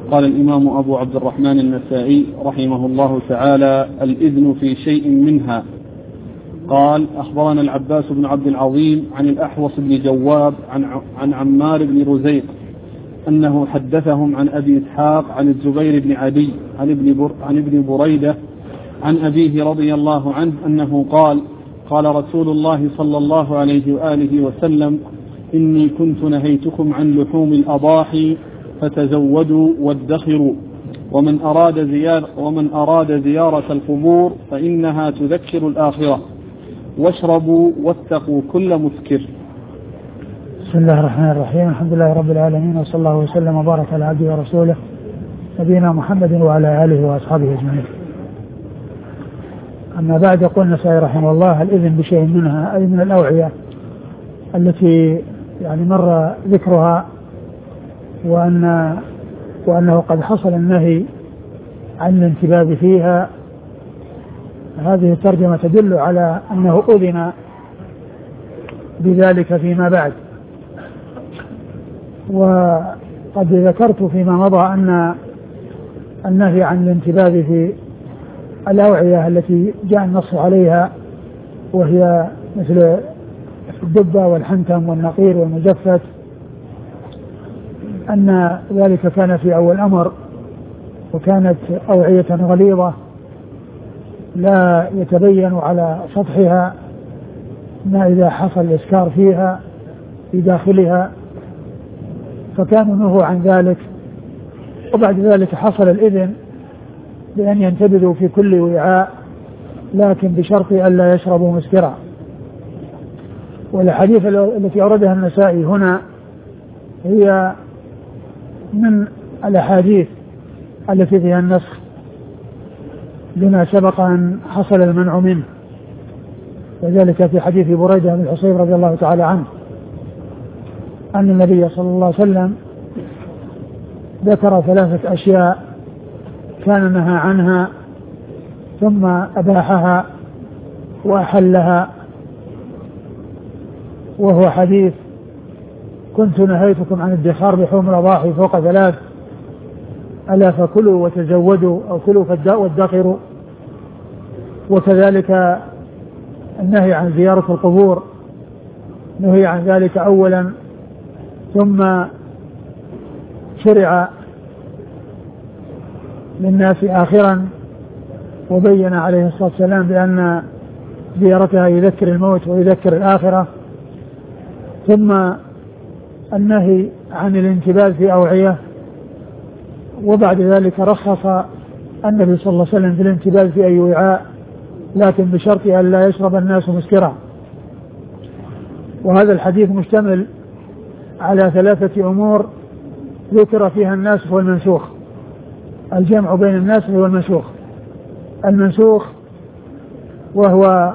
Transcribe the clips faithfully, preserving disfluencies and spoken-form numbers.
قال الإمام أبو عبد الرحمن النسائي رحمه الله تعالى: الإذن في شيء منها. قال: أخبرنا العباس بن عبد العظيم عن الأحوص بن جواب عن, عن عمار بن رزيق أنه حدثهم عن أبي إسحاق عن الزبير بن عدي عن ابن, بر عن ابن بريدة عن أبيه رضي الله عنه أنه قال: قال رسول الله صلى الله عليه وآله وسلم: إني كنت نهيتكم عن لحوم الأضاحي فتزودوا وادخروا، ومن أراد زيارة, ومن أراد زيارة القبور فإنها تذكر الآخرة، واشربوا واتقوا كل مسكر. بسم الله الرحمن الرحيم. الحمد لله رب العالمين، وصلى الله وسلم وبارك على عبده ورسوله نبينا محمد وعلى آله وأصحابه أجمعين. أما بعد، يقول النسائي رحمه الله: الإذن بشيء منها، أي من الأوعية التي يعني مر ذكرها، وأن وأنه قد حصل النهي عن الانتباه فيها. هذه الترجمة تدل على أنه أذن بذلك فيما بعد. وقد ذكرت فيما مضى أن النهي عن الانتباه في الأوعية التي جاء النص عليها، وهي مثل الدبة والحنتم والنقير والمجفت، أن ذلك كان في أول أمر، وكانت أوعية غليظة لا يتبين على سطحها ما إذا حصل الإسكار فيها في داخلها، فكانوا نهوا عن ذلك. وبعد ذلك حصل الإذن بأن ينتبذوا في كل وعاء، لكن بشرط أن لا يشربوا مسكرا. والحديث التي أوردها النسائي هنا هي من الأحاديث التي فيها النسخ لما سبق أن حصل المنع منه، وذلك في حديث بريدة بن الحصيب رضي الله تعالى عنه أن النبي صلى الله عليه وسلم ذكر ثلاثة أشياء كان نهى عنها ثم أباحها وأحلها، وهو حديث: كنت نهيتكم عن الدخار بحوم الأضاحي فوق ثلاث، ألا فكلوا وتزودوا أو كلوا وادخروا. وكذلك النهي عن زيارة القبور، نهي عن ذلك أولا، ثم شرع للناس آخرا، وبين عليه الصلاة والسلام بأن زيارتها يذكر الموت ويذكر الآخرة. ثم النهي عن الانتباه في أوعية، وبعد ذلك رخص النبي صلى الله عليه وسلم في الانتباه في أي وعاء، لكن بشرط أن لا يشرب الناس مسكرا. وهذا الحديث مشتمل على ثلاثة أمور ذكر فيها الناسخ والمنسوخ. الجمع بين الناسخ والمنسوخ: المنسوخ وهو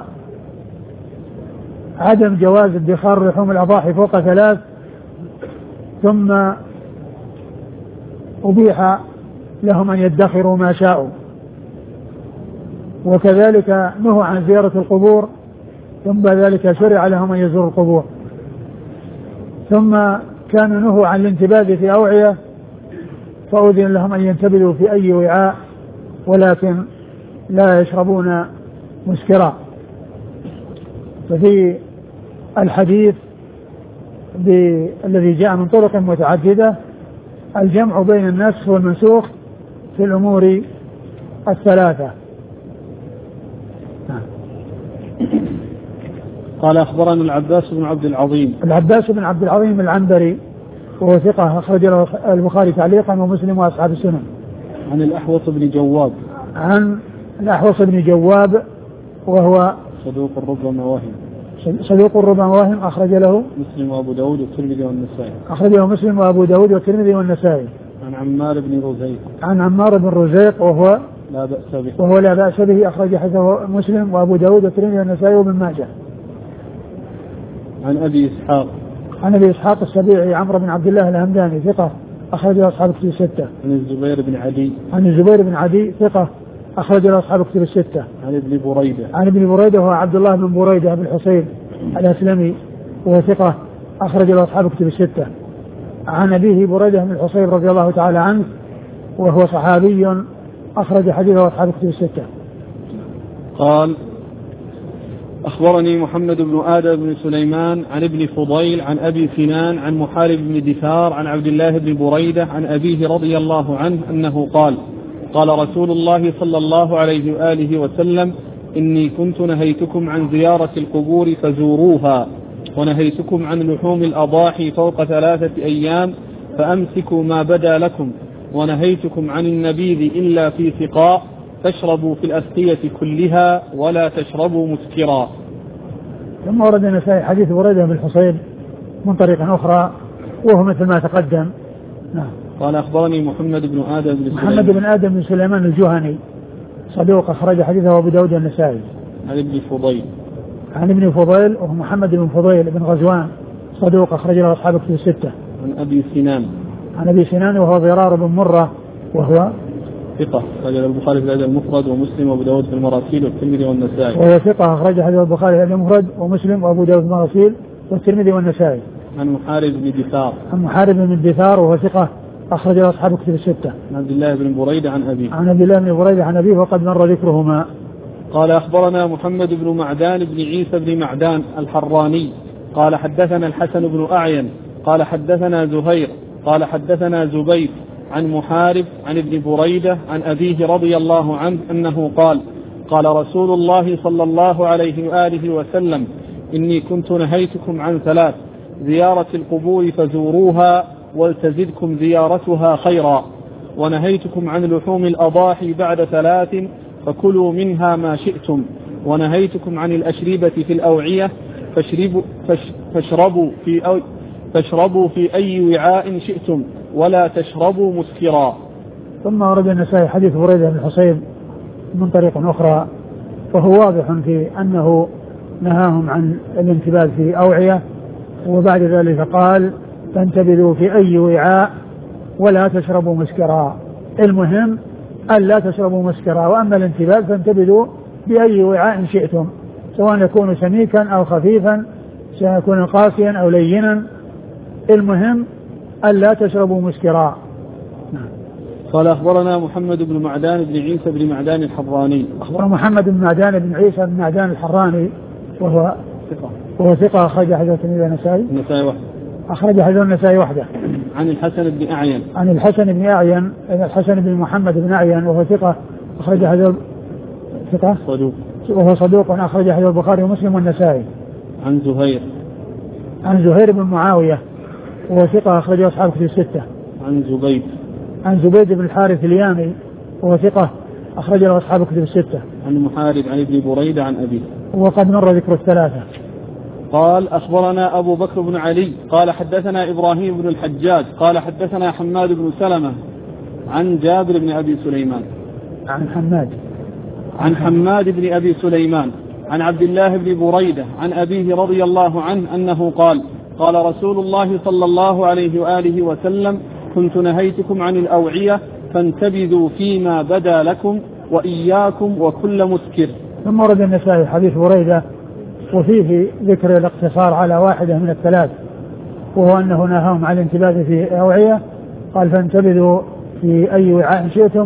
عدم جواز ادخار لحوم الأضاحي فوق ثلاث، ثم أبيح لهم أن يدخروا ما شاءوا. وكذلك نهوا عن زيارة القبور، ثم ذلك شرع لهم أن يزوروا القبور. ثم كانوا نهوا عن الانتباه في أوعية، فأذن لهم أن ينتبذوا في أي وعاء، ولكن لا يشربون مسكرا. ففي الحديث الذي جاء من طرق متعددة الجمع بين الناسخ والمنسوخ في الأمور الثلاثة. قال: أخبرنا العباس بن عبد العظيم. العباس بن عبد العظيم العنبري، وهو ثقة، أخرج له البخاري تعليقا ومسلم وأصحاب السنن. عن الأحوص بن جواب. عن الأحوص بن جواب، وهو صدوق ربما واهم. صدوق ربما واهم، أخرج له مسلم وأبو داود والترمذي والنسائي. أخرجه مسلم وأبو داود والترمذي والنسائي. عن عمار بن رزيق. عن عمار بن رزيق، وهو لا بأس به. وهو لا بأس به، أخرج حديثه مسلم وأبو داود والترمذي والنسائي وابن ماجه. عن أبي إسحاق. عن أبي إسحاق السبيعي عمرو بن عبد الله الهمداني، ثقة، أخرج له أصحاب الكتب الستة. عن الزبير بن عدي. عن الزبير بن عدي، ثقة، أخرج له أصحاب الكتب الستة. عن ابن بريدة. عن ابن بريدة هو عبد الله بن بريدة بن الحصيب الأسلمي، وهو ثقة، أخرج له أصحاب الكتب الستة. عن أبيه بريدة بن الحصيب رضي الله تعالى عنه وهو صحابي أخرج حديثه أصحاب الكتب الستة. قال أخبرني محمد بن آدم بن سليمان عن ابن فضيل عن أبي سنان عن محارب بن دثار عن عبد الله بن بريدة عن أبيه رضي الله عنه أنه قال قال رسول الله صلى الله عليه وآله وسلم إني كنت نهيتكم عن زيارة القبور فزوروها ونهيتكم عن لحوم الأضاحي فوق ثلاثة أيام فأمسكوا ما بدا لكم ونهيتكم عن النبيذ إلا في سقاء تشربوا في الأسقية كلها ولا تشربوا مسكرا. ثم ورد النسائي حديث بريدة بن الحصيب من طريق أخرى وهو مثل ما تقدم. نعم. قال أخبرني محمد بن آدم بن محمد بن آدم بن سليمان الجهني صدوق أخرج حديثه أبو داود النسائي. عن ابن فضيل عن ابن فضيل وهو محمد بن فضيل بن غزوان صدوق أخرج له أصحاب الكتب الستة. عن أبي سنان عن أبي سنان وهو ضرار بن مرة وهو ثقة أخرج البخاري في الأدب المفرد ومسلم وأبو داود في المراسيل والترمذي والنسائي. وهو ثقة أخرج حديث البخاري في الأدب المفرد ومسلم وأبو داود في المراسيل والترمذي والنسائي. عن محارب بن دثار عن محارب بن دثار وهو ثقة أخرج له أصحاب الكتب الستة. عن عبد الله بن بريدة عن أبيه عن عبد الله بن بريدة عن أبيه وقد مر ذكرهما. قال أخبرنا محمد بن معدان بن عيسى بن معدان الحراني قال حدثنا الحسن بن أعين قال حدثنا زهير قال حدثنا زبيد عن محارب عن ابن بريدة عن أبيه رضي الله عنه أنه قال قال رسول الله صلى الله عليه وآله وسلم إني كنت نهيتكم عن ثلاث زيارة القبور فزوروها ولتزدكم زيارتها خيرا ونهيتكم عن لحوم الأضاحي بعد ثلاث فكلوا منها ما شئتم ونهيتكم عن الأشربة في الأوعية فاشربوا, فاشربوا, في, أو فاشربوا في أي وعاء شئتم ولا تشربوا مسكرا. ثم ورد النسائي حديث بريدة بن الحصيب من طريق أخرى وهو واضح في أنه نهاهم عن الانتباه في أوعية وبعد ذلك قال فانتبذوا في أي وعاء ولا تشربوا مسكرا. المهم ألا تشربوا مسكرا وأما الانتباه فانتبذوا بأي وعاء شئتم سواء يكون سميكا أو خفيفا سواء يكون قاسيا أو لينا المهم ألا تشربوا مسكرا. قال أخبرنا محمد بن معدان بن عيسى بن معدان الحراني أخبر محمد بن معدان بن عيسى بن معدان الحراني وهو ثقة وهو ثقة أخرج حديث النسائي النسائي وحده أخرج حديث النسائي وحده. عن الحسن بن أعين عن الحسن بن أعين الحسن بن محمد بن أعين وهو ثقة أخرج حديث ثقة صدوق وهو صدوق أخرج حديث البخاري ومسلم والنسائي. عن زهير عن زهير بن معاوية وهو ثقة أخرج أصحاب الكتب الستة. عن زبيد عن زبيد بن الحارث اليامي وهو ثقة أخرج له أصحاب الكتب الستة. عن محارب عن ابن بريدة عن أبيه وقد مر ذكر الثلاثة. قال أخبرنا أبو بكر بن علي قال حدثنا إبراهيم بن الحجاج قال حدثنا حماد بن سلمة عن جابر بن أبي سليمان عن حماد عن حماد بن أبي سليمان عن عبد الله بن بريدة عن أبيه رضي الله عنه أنه قال قال رسول الله صلى الله عليه وآله وسلم كنت نهيتكم عن الأوعية فانتبذوا فيما بدا لكم وإياكم وكل مسكر. ثم ورد النسائي حديث بريدة وفيه ذكر الاقتصار على واحدة من الثلاث وهو أنه نهاهم عن الانتباه في أوعية قال فانتبذوا في أي وعاء شئتم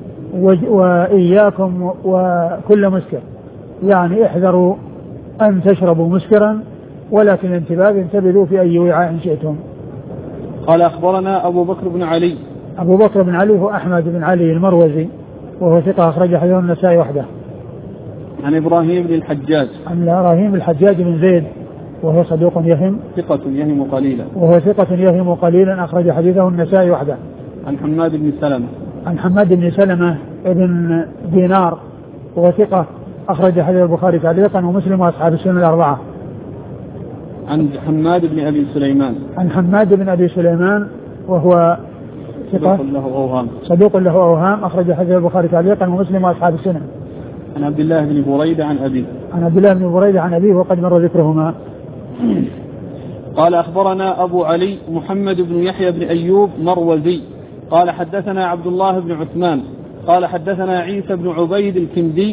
وإياكم وكل مسكر يعني احذروا أن تشربوا مسكرا ولكن الانتباه انتبذوا في أي وعاء شئتم. قال أخبرنا أبو بكر بن علي أبو بكر بن علي هو أحمد بن علي المروزي وهو ثقة أخرج حديث النسائي وحده. عن إبراهيم بن الحجاج عن إبراهيم الحجاج بن زيد وهو صدوق يهم ثقة يهم قليلا وهو ثقة يهم قليلا أخرج حديثه النسائي وحده. عن حماد بن سلمة عن حماد بن سلمة ابن دينار وهو ثقة أخرج حديث البخاري تعليقا ومسلم وأصحاب السنن الأربعة. عن حماد بن أبي سليمان عن حماد بن أبي سليمان وهو ثقة صدوق له أوهام صدوق له أوهام أخرج حديث البخاري تعليقا ومسلم وأصحاب السنن. عن عبد الله بن بريدة عن أبيه عن عبد الله بن بريدة عن أبيه وقد مر ذكرهما. قال أخبرنا أبو علي محمد بن يحيى بن أيوب مروزي قال حدثنا عبد الله بن عثمان قال حدثنا عيسى بن عبيد الكندي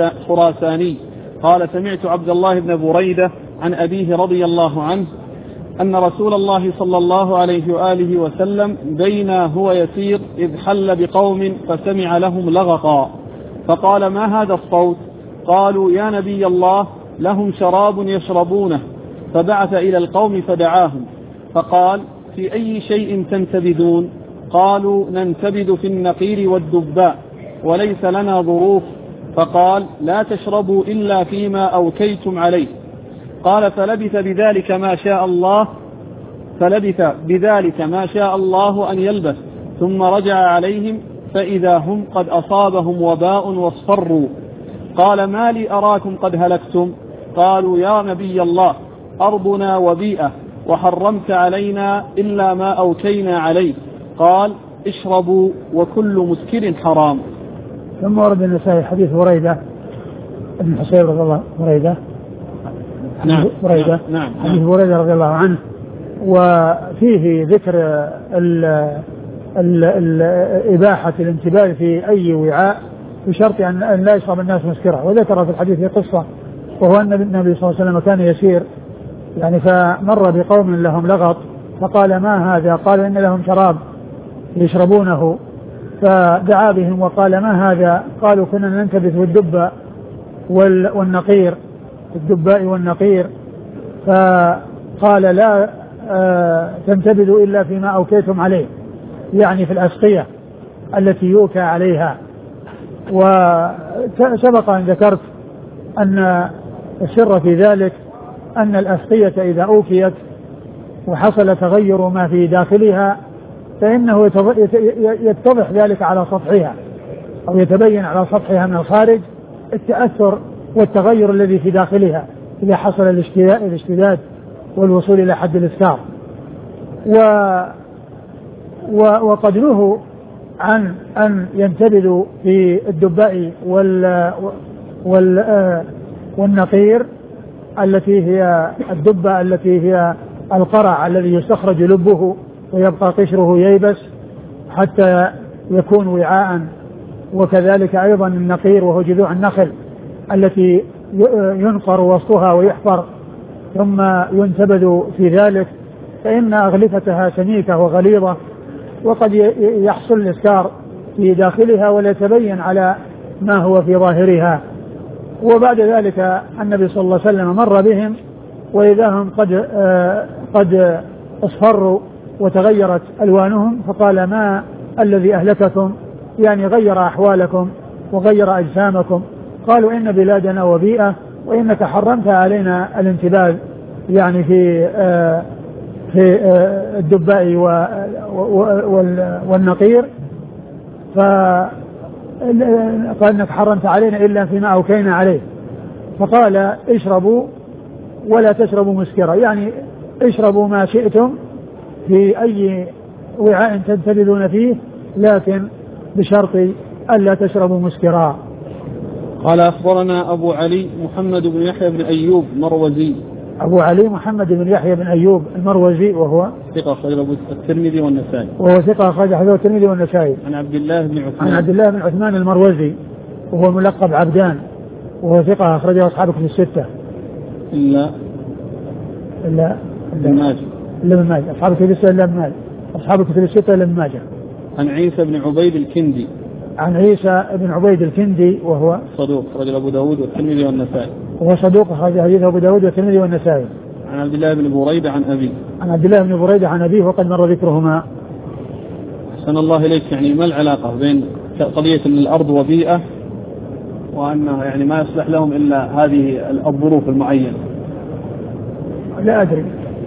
خراساني قال سمعت عبد الله بن بريدة عن أبيه رضي الله عنه أن رسول الله صلى الله عليه وآله وسلم بينا هو يسير إذ حل بقوم فسمع لهم لغطا فقال ما هذا الصوت؟ قالوا يا نبي الله لهم شراب يشربونه. فبعث إلى القوم فدعاهم فقال في أي شيء تنتبذون؟ قالوا ننتبذ في النقير والدباء وليس لنا ظروف. فقال لا تشربوا إلا فيما أوكيتم عليه. قال فلبث بذلك ما شاء الله فلبث بذلك ما شاء الله أن يلبث ثم رجع عليهم فإذا هم قد أصابهم وباء واصفروا. قال ما لي أراكم قد هلكتم؟ قالوا يا نبي الله أرضنا وبيئة وحرمت علينا إلا ما أوكينا عليه. قال اشربوا وكل مسكر حرام. ثم ورد النسائي حديث بريدة ابن حصير رضي الله بريدة نعم بريدة نعم حديث بريدة رضي الله عنه، وفيه ذكر ال ال ال إباحة الانتباه في أي وعاء بشرط أن لا يشرب الناس مسكرة. وذكر في الحديث قصة، وهو أن النبي صلى الله عليه وسلم كان يسير يعني فمر بقوم لهم لغط فقال ما هذا؟ قال إن لهم شراب يشربونه، فدعا بهم وقال ما هذا؟ قالوا كنا ننتبذ بالدباء والنقير الدباء والنقير. فقال لا آه تنتبذوا إلا فيما أوكيتم عليه، يعني في الأسقية التي يوكى عليها. وسبق أن ذكرت أن السر في ذلك أن الأسقية إذا أوكيت وحصل تغير ما في داخلها فإنه يتضح ذلك على سطحها أو يتبين على سطحها من الخارج التأثر والتغير الذي في داخلها إذا حصل الاشتداد والوصول إلى حد الإسكار. و وقد نهوا عن أن ينتبذوا في الدباء وال وال والنقير التي هي الدبة التي هي القرع الذي يستخرج لبه ويبقى قشره ييبس حتى يكون وعاء. وكذلك أيضا النقير وهو جذوع النخل التي ينقر وسطها ويحفر ثم ينتبذ في ذلك، فإن أغلفتها سميكة وغليظة وقد يحصل الإسكار في داخلها ولا يتبين على ما هو في ظاهرها. وبعد ذلك النبي صلى الله عليه وسلم مر بهم وإذا هم قد آه قد اصفروا وتغيرت ألوانهم، فقال ما الذي أهلككم؟ يعني غير أحوالكم وغير أجسامكم. قالوا إن بلادنا وبيئة وإنك حرمت علينا الانتباه يعني في آه في آه الدباء والنقير، فقال إنك حرمت علينا إلا فيما أوكينا عليه. فقال اشربوا ولا تشربوا مسكرا، يعني اشربوا ما شئتم في أي وعاء تنتبذون فيه لكن بشرط ألا تشربوا مسكرا. قال أخبرنا أبو علي محمد بن يحيى بن أيوب مروزي. أبو علي محمد بن يحيى بن أيوب المروزي وهو ثقة أخرجه الترمذي والنسائي. وهو ثقة أخرجه الترمذي والنسائي. عن عبد الله بن عثمان. عن عبد الله بن عثمان المروزي وهو ملقب عبدان وهو ثقة أخرجه أصحاب الكتب الستة. إلا إلا ابن ماجه. إلا ابن ماجه. أصحاب الكتب الستة إلا ابن ماجه. أصحاب الكتب الستة إلا ابن ماجه. عن عيسى بن عبيد الكندي. عن عيسى بن عبيد الكندي وهو صدوق أخرجه أبو داود والترمذي والنسائي. وهو صدوق أخرجه حديث أبو داود والترمذي والنسائي. عن عبد الله بن بريدة عن أبيه. عن عبد الله بن بريدة عن أبيه وقد مر ذكرهما. أحسن الله إليك، يعني ما العلاقة بين قضية أن الأرض وبيئة وأنه يعني ما يصلح لهم إلا هذه الظروف المعينة؟ لا أدري.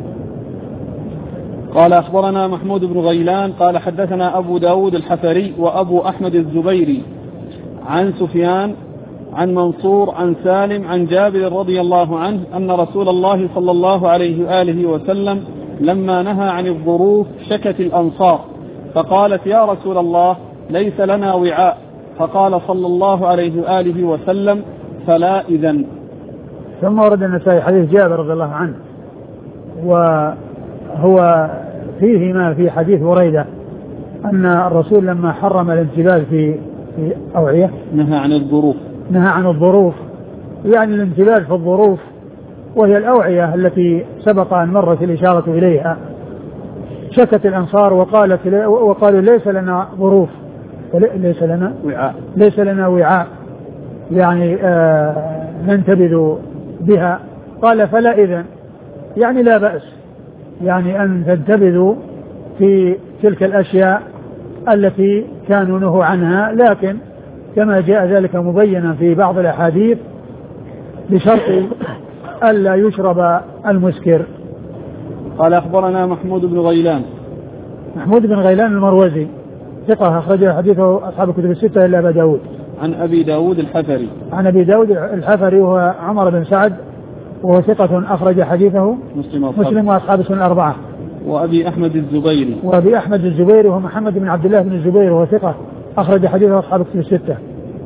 قال أخبرنا محمود بن غيلان قال حدثنا أبو داود الحفري وأبو أحمد الزبيري عن سفيان عن منصور عن سالم عن جابر رضي الله عنه أن رسول الله صلى الله عليه وآله وسلم لما نهى عن الظروف شكت الأنصار فقالت يا رسول الله ليس لنا وعاء، فقال صلى الله عليه وآله وسلم فلا إذن. ثم ورد النسائي حديث جابر رضي الله عنه وهو فيه ما في حديث بريدة أن الرسول لما حرم الانتباه في في أوعية نهى عن الظروف نهى عن الظروف يعني الانتباه في الظروف وهي الأوعية التي سبق أن مرت الإشارة إليها. شكت الأنصار وقالت وقالوا ليس لنا ظروف، ليس لنا وعاء ليس لنا وعاء يعني آه ننتبذ بها. قال فلا إذن، يعني لا بأس يعني أن تنتبذوا في تلك الأشياء التي كانوا نهوا عنها، لكن كما جاء ذلك مبينا في بعض الأحاديث بشرط ألا يشرب المسكر. قال أخبرنا محمود بن غيلان. محمود بن غيلان المروزي ثقة أخرج حديثه أصحاب الكتب الستة إلا أبا داود. عن أبي داود الحفري. عن أبي داود الحفري وهو عمر بن سعد وهو ثقة أخرج حديثه مسلم, مسلم وأصحاب السنن الأربعة. وأبي أحمد الزبيري. وأبي أحمد الزبيري وهو محمد بن عبد الله بن الزبير وهو ثقة أخرج حديثه أصحاب الكتب الستة.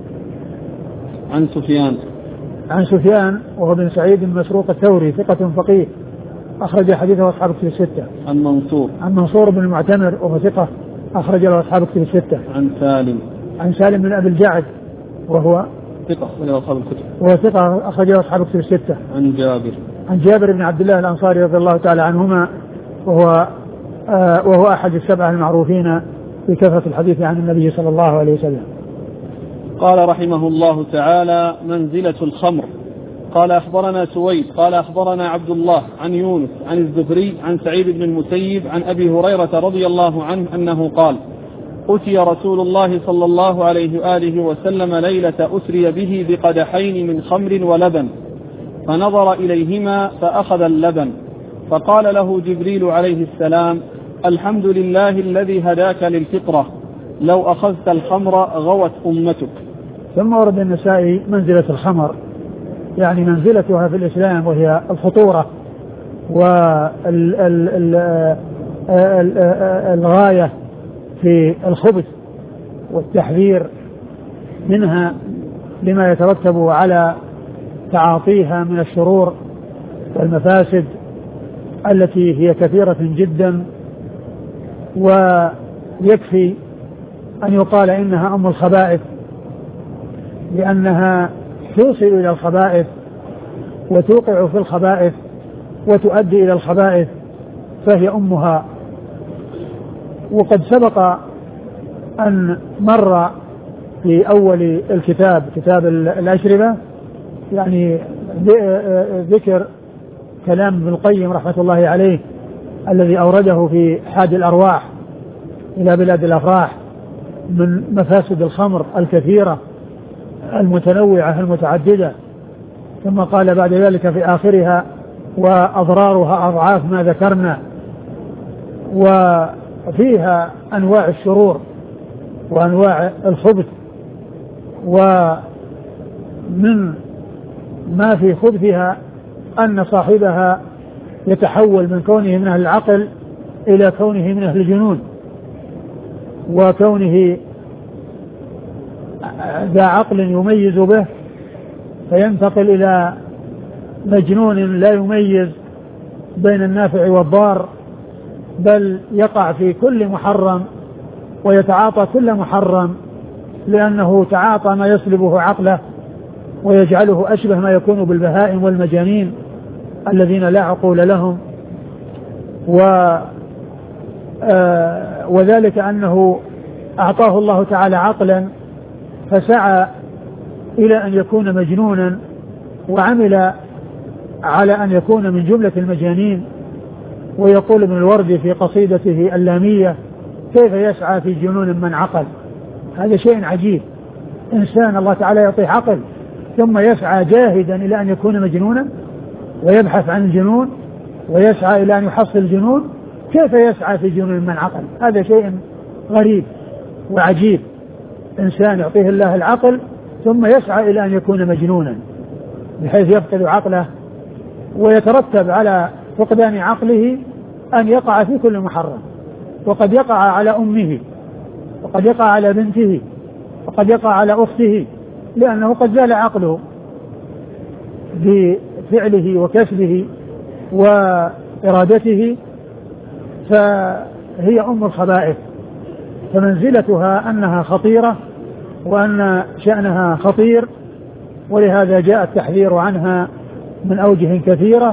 عن سفيان. عن سفيان وهو بن سعيد بن مسروق الثوري ثقة فقيه أخرج حديثه أصحاب الكتب الستة. عن منصور. عن منصور بن المعتمر وهو ثقة أخرج له أصحاب الكتب الستة. عن سالم. عن سالم بن أبي الجعد وهو ثقة أخرج له أصحاب الكتب. وهو ثقة أخرج له أصحاب الكتب الستة. عن جابر. عن جابر بن عبد الله الأنصاري رضي الله تعالى عنهما وهو آه وهو أحد السبعة المعروفين بكثرة الحديث عن النبي صلى الله عليه وسلم. قال رحمه الله تعالى: منزلة الخمر. قال أخبرنا سويد قال أخبرنا عبد الله عن يونس عن الزهري عن سعيد بن المسيب عن أبي هريرة رضي الله عنه أنه قال: أتي رسول الله صلى الله عليه وآله وسلم ليلة أسري به بقدحين من خمر ولبن، فنظر إليهما فأخذ اللبن، فقال له جبريل عليه السلام: الحمد لله الذي هداك للفطرة، لو أخذت الخمر غوت أمتك. ثم ورد النسائي منزلة الخمر، يعني منزلتها في الإسلام وهي الخطورة والغاية في الخبث والتحذير منها لما يترتب على تعاطيها من الشرور والمفاسد التي هي كثيرة جدا. ويكفي أن يقال إنها أم الخبائث لأنها توصل إلى الخبائث وتوقع في الخبائث وتؤدي إلى الخبائث، فهي أمها. وقد سبق أن مر في أول الكتاب كتاب الأشربة يعني ذكر كلام ابن القيم رحمة الله عليه الذي أورده في حاد الأرواح إلى بلاد الأفراح من مفاسد الخمر الكثيرة المتنوعة المتعددة، ثم قال بعد ذلك في آخرها: وأضرارها أضعاف ما ذكرنا. وفيها أنواع الشرور وأنواع الخبث، ومن ما في خبثها أن صاحبها يتحول من كونه من أهل العقل إلى كونه من أهل الجنون، وكونه ذا عقل يميز به فينتقل إلى مجنون لا يميز بين النافع والضار، بل يقع في كل محرم ويتعاطى كل محرم لأنه تعاطى ما يسلبه عقله ويجعله أشبه ما يكون بالبهائم والمجانين الذين لا عقول لهم. و آه وذلك أنه أعطاه الله تعالى عقلا فسعى إلى أن يكون مجنونا وعمل على أن يكون من جملة المجانين. ويقول ابن الوردي في قصيدته اللامية: كيف يسعى في جنون من عقل. هذا شيء عجيب، إنسان الله تعالى يعطيه عقل ثم يسعى جاهدا إلى أن يكون مجنونا ويبحث عن الجنون ويسعى إلى أن يحصل الجنون. كيف يسعى في جنون من عقل؟ هذا شيء غريب وعجيب، إنسان يعطيه الله العقل ثم يسعى إلى أن يكون مجنونا بحيث يفقد عقله، ويترتب على فقدان عقله أن يقع في كل محرم، وقد يقع على أمه وقد يقع على بنته وقد يقع على أخته، لأنه قد زال عقله بفعله وكسبه وإرادته، فهي أم الخبائث. فمنزلتها أنها خطيرة وأن شأنها خطير، ولهذا جاء التحذير عنها من أوجه كثيرة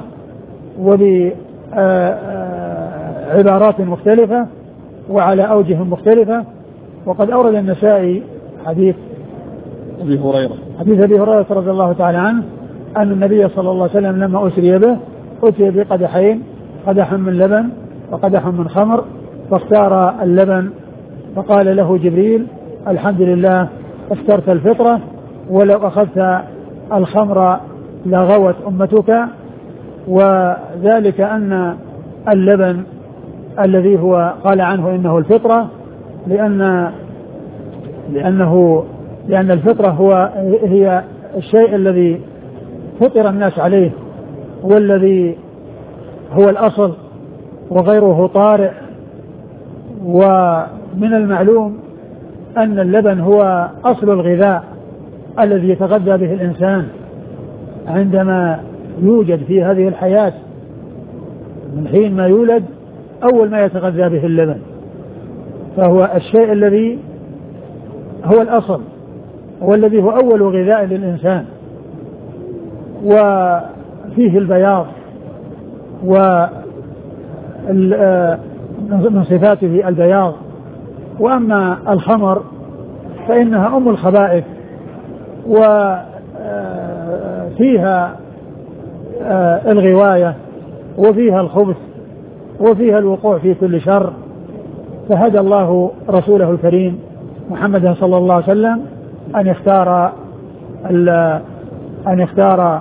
وبعبارات مختلفة وعلى أوجه مختلفة. وقد أورد النسائي حديث أبي هريرة حديث أبي هريرة رضي الله تعالى عنه أن النبي صلى الله عليه وسلم لما أسري به أتي بقدحين، قدح من لبن وقدح من خمر، فاختار اللبن فقال له جبريل الحمد لله اخترت الفطرة، ولو أخذت الخمر لغوت أمتك. وذلك أن اللبن الذي هو قال عنه إنه الفطرة لأن لأنه لأن الفطرة هو هي الشيء الذي فطر الناس عليه والذي هو الأصل وغيره طارئ. ومن المعلوم أن اللبن هو أصل الغذاء الذي يتغذى به الإنسان عندما يوجد في هذه الحياة، من حين ما يولد أول ما يتغذى به اللبن، فهو الشيء الذي هو الأصل والذي هو أول غذاء للإنسان، وفيه البياض ومن صفاته البياض. وأما الخمر فإنها أم الخبائث وفيها الغواية وفيها الخبث وفيها الوقوع في كل شر. فهدى الله رسوله الكريم محمد صلى الله عليه وسلم أن يختار أن يختار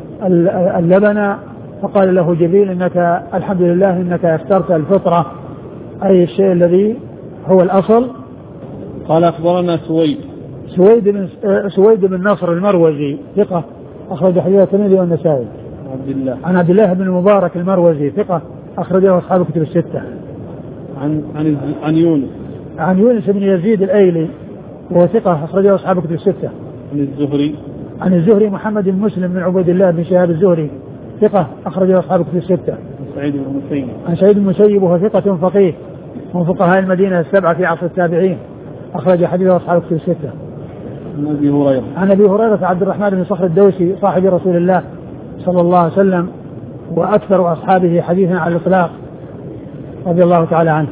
اللبن، فقال له جبريل إنك الحمد لله إنك اخترت الفطرة، أي الشيء الذي هو الأصل. قال أخبرنا سويد سويد بن سويد بن نصر المروزي ثقة أخرج حديث الترمذي والنسائي. عبد الله عن عبد الله بن المبارك المروزي ثقة أخرجه أصحاب الكتب الستة. عن عن عن يونس عن يونس بن يزيد الأيلي وهو ثقة أخرجه أصحاب الكتب الستة. عن الزهري عن الزهري محمد بن مسلم بن عبيد الله بن شهاب الزهري ثقة أخرجه أصحاب الكتب الستة. سعيد بن المسيب عن سعيد بن المسيب وهو ثقة فقيه من فقهاء المدينة السبعة في عصر التابعين أخرج حديثه أصحاب الكتب الستة. عن أبي هريرة عن أبي هريرة عبد الرحمن بن صخر الدوسي صاحب رسول الله صلى الله عليه وسلم وأكثر أصحابه حديثا على الإطلاق رضي الله تعالى عنه.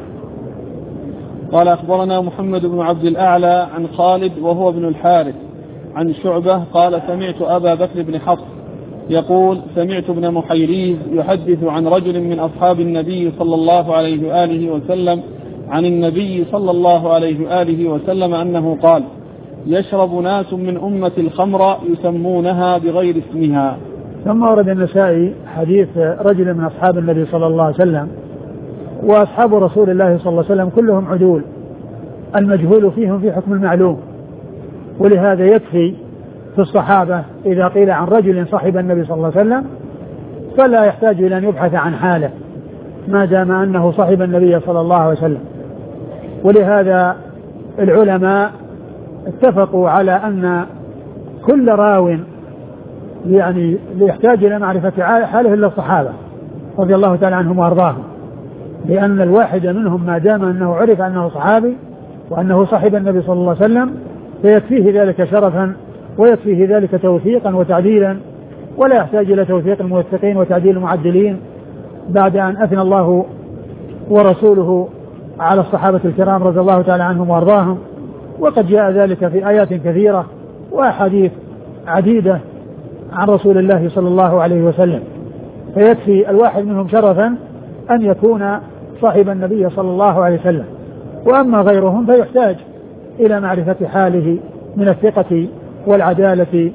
قال أخبرنا محمد بن عبد الأعلى عن خالد وهو ابن الحارث عن شعبة قال سمعت أبا بكر بن حفص يقول سمعت ابن محيريز يحدث عن رجل من أصحاب النبي صلى الله عليه وآله وسلم عن النبي صلى الله عليه وآله وسلم أنه قال يشرب ناس من أمة الخمر يسمونها بغير اسمها. ثم ورد النسائي حديث رجل من أصحاب النبي صلى الله عليه وسلم، وأصحاب رسول الله صلى الله عليه وسلم كلهم عدول، المجهول فيهم في حكم المعلوم، ولهذا يكفي في الصحابة إذا قيل عن رجل صاحب النبي صلى الله عليه وسلم فلا يحتاج إلى أن يبحث عن حاله ما دام أنه صاحب النبي صلى الله عليه وسلم. ولهذا العلماء اتفقوا على أن كل راو يعني يحتاج إلى معرفة حاله إلا الصحابة رضي الله تعالى عنهم وأرضاهم، لأن الواحد منهم ما دام أنه عرف أنه صحابي وأنه صاحب النبي صلى الله عليه وسلم فيكفيه ذلك شرفا ويكفيه ذلك توثيقا وتعديلا، ولا يحتاج إلى توثيق الموثقين وتعديل المعدلين بعد أن أثنى الله ورسوله على الصحابة الكرام رضي الله تعالى عنهم وأرضاهم. وقد جاء ذلك في آيات كثيرة وأحاديث عديدة عن رسول الله صلى الله عليه وسلم، فيكفي الواحد منهم شرفا أن يكون صاحب النبي صلى الله عليه وسلم. وأما غيرهم فيحتاج إلى معرفة حاله من الثقة والعدالة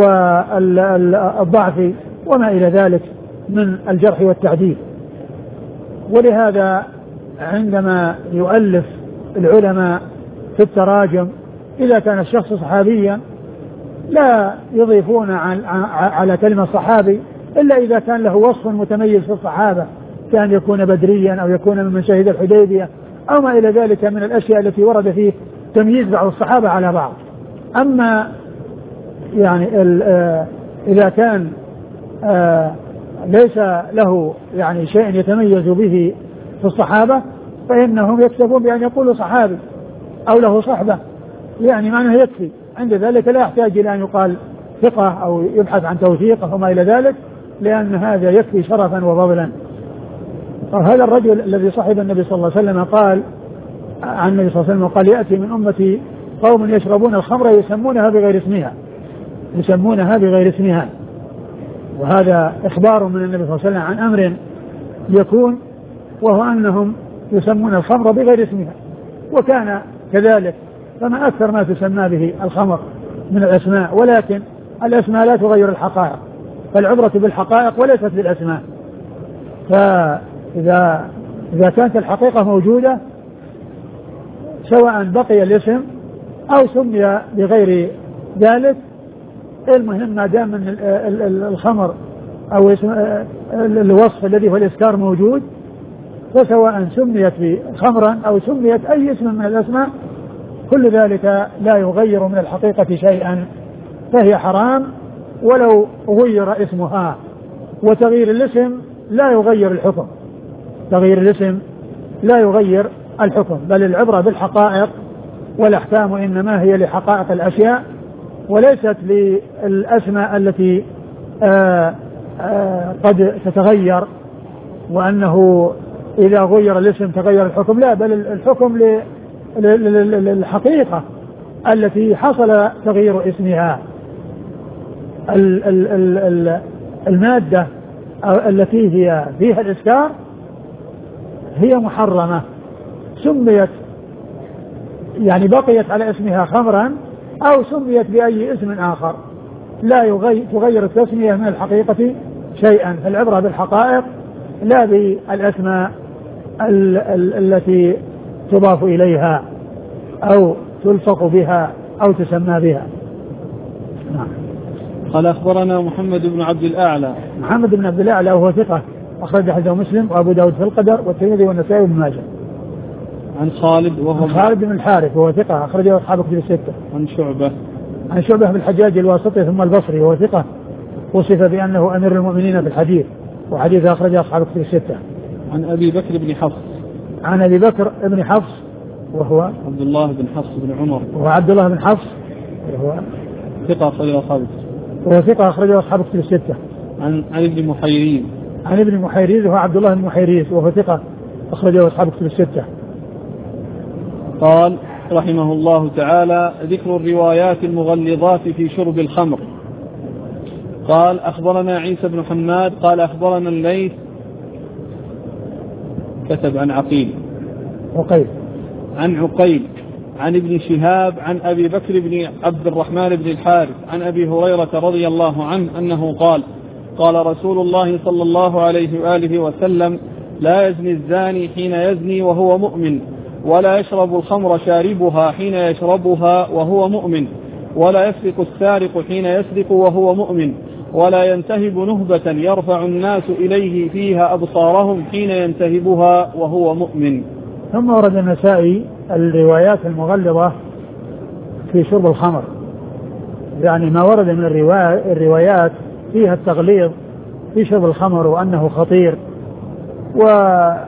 والضعف وما إلى ذلك من الجرح والتعديل. ولهذا عندما يؤلف العلماء في التراجم إذا كان الشخص صحابيا لا يضيفون على كلمة صحابي إلا إذا كان له وصف متميز في الصحابة، كان يكون بدريا أو يكون ممن شهد الحديبية أو ما إلى ذلك من الأشياء التي ورد فيه تمييز بعض الصحابة على بعض. أما يعني إذا كان ليس له يعني شيء يتميز به في الصحابة فإنهم يكتفون بأن يقولوا صحابي أو له صحبة، يعني معناه يكفي. عند ذلك لا يحتاج إلى أن يقال ثقة أو يبحث عن توثيقه وما إلى ذلك، لأن هذا يكفي شرفا وفضلا. هذا الرجل الذي صحب النبي صلى الله عليه وسلم قال عن النبي صلى الله عليه وسلم قال يأتي من أمتي قوم يشربون الخمر يسمونها بغير اسمها يسمونها بغير اسمها وهذا إخبار من النبي صلى الله عليه وسلم عن أمر يكون، وهو أنهم يسمون الخمر بغير اسمها، وكان كذلك. فما أكثر ما تسمى به الخمر من الأسماء، ولكن الأسماء لا تغير الحقائق، فالعبرة بالحقائق وليست بالأسماء. فإذا إذا كانت الحقيقة موجودة سواء بقي الاسم أو سمي بغير ذلك، المهم ما دام من الخمر أو الوصف الذي هو الإسكار موجود، فسواء سميت بخمرا أو سميت أي اسم من الأسماء كل ذلك لا يغير من الحقيقة شيئا، فهي حرام ولو غير اسمها. وتغيير الاسم لا يغير الحكم، تغيير الاسم لا يغير الحكم، بل العبرة بالحقائق، والأحكام إنما هي لحقائق الأشياء وليست للأسماء التي آآ آآ قد تتغير، وأنه إذا غير الاسم تغير الحكم، لا، بل الحكم للحقيقة التي حصل تغيير اسمها. المادة التي هي فيها الإسكار هي محرمة، سميت يعني بقيت على اسمها خمرا أو سميت بأي اسم آخر، لا يغير تغير التسمية من الحقيقة شيئا. العبرة بالحقائق لا بالأسماء ال- ال- التي تضاف إليها أو تلصق بها أو تسمى بها. نعم. قال أخبرنا محمد بن عبد الأعلى. محمد بن عبد الأعلى وهو ثقة أخرج حديثه مسلم وأبو داود في القدر والترمذي والنسائي وابن ماجه. عن خالد وهو خالد بن الحارث وهو ثقة أخرجه أصحاب كتب الستة. عن شعبة عن شعبة بن الحجاج الواسطي ثم البصري وهو ثقة وصف بأنه أمير المؤمنين في الحديث وحديث أخرجه أصحاب كتب الستة. عن أبي بكر بن حفص. عن أبي بكر بن حفص وهو عبد الله بن حفص بن عمر وهو عبد الله بن حفص وهو ثقة أخرجه أصحاب وهو ثقة أخرجه أصحاب كتب الستة. عن عن ابن محيرين. عن ابن محيريز وهو عبد الله بن محيريز وهو ثقة أخرجه أصحاب كتب الستة. قال رحمه الله تعالى: ذكر الروايات المغلظات في شرب الخمر. قال أخبرنا عيسى بن حماد قال أخبرنا الليث كتب عن عقيل عقيل عن عقيل عن ابن شهاب عن أبي بكر بن عبد الرحمن بن الحارث عن أبي هريرة رضي الله عنه أنه قال: قال رسول الله صلى الله عليه وآله وسلم: لا يزني الزاني حين يزني وهو مؤمن، ولا يشرب الخمر شاربها حين يشربها وهو مؤمن، ولا يسرق السارق حين يسرق وهو مؤمن، ولا ينتهب نهبة يرفع الناس إليه فيها أبصارهم حين ينتهبها وهو مؤمن. ثم ورد النسائي الروايات المغلظة في شرب الخمر، يعني ما ورد من الروايات فيها التغليظ في شرب الخمر وأنه خطير. وقد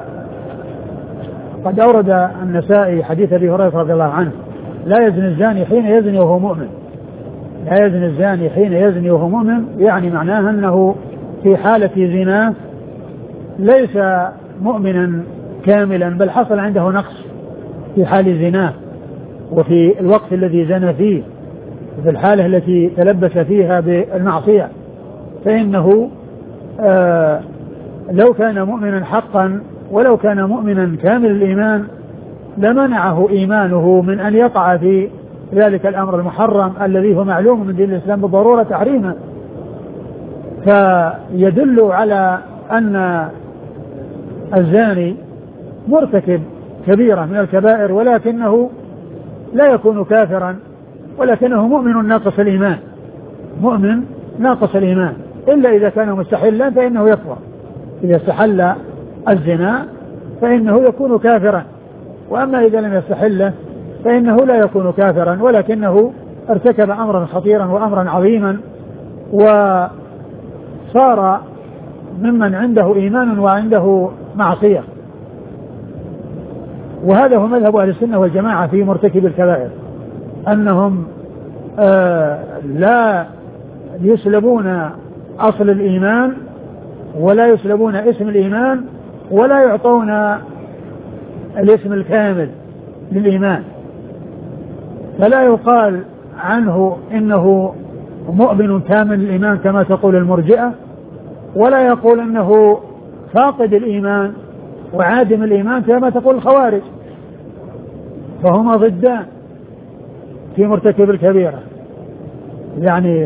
أورد النسائي حديث أبي هريرة رضي الله عنه: لا يزني الزاني حين يزني وهو مؤمن. لا يزني الزاني حين يزني وهو مؤمن، يعني معناها أنه في حالة زنا ليس مؤمنا كاملا، بل حصل عنده نقص في حال زناه وفي الوقت الذي زنى فيه، في الحالة التي تلبس فيها بالمعصية، فإنه آه لو كان مؤمنا حقا ولو كان مؤمنا كامل الإيمان لمنعه إيمانه من أن يقع في ذلك الأمر المحرم الذي هو معلوم من دين الإسلام بالضرورة تحريما. فيدل على أن الزاني مرتكب كبيرة من الكبائر، ولكنه لا يكون كافرا، ولكنه مؤمن ناقص الإيمان، مؤمن ناقص الإيمان، إلا إذا كان مستحلا فإنه يكفر. إذا استحل الزنا فإنه يكون كافرا، وأما إذا لم يستحله فإنه لا يكون كافرا، ولكنه ارتكب أمرا خطيرا وأمرا عظيما وصار ممن عنده إيمان وعنده معصية. وهذا هو مذهب أهل السنة والجماعة في مرتكب الكبائر، أنهم آه لا يسلبون أصل الإيمان ولا يسلبون اسم الإيمان ولا يعطون الاسم الكامل للإيمان، فلا يقال عنه إنه مؤمن كامل الإيمان كما تقول المرجئة، ولا يقول إنه فاقد الإيمان وعادم الإيمان كما تقول الخوارج، فهما ضدان في مرتكب الكبيرة. يعني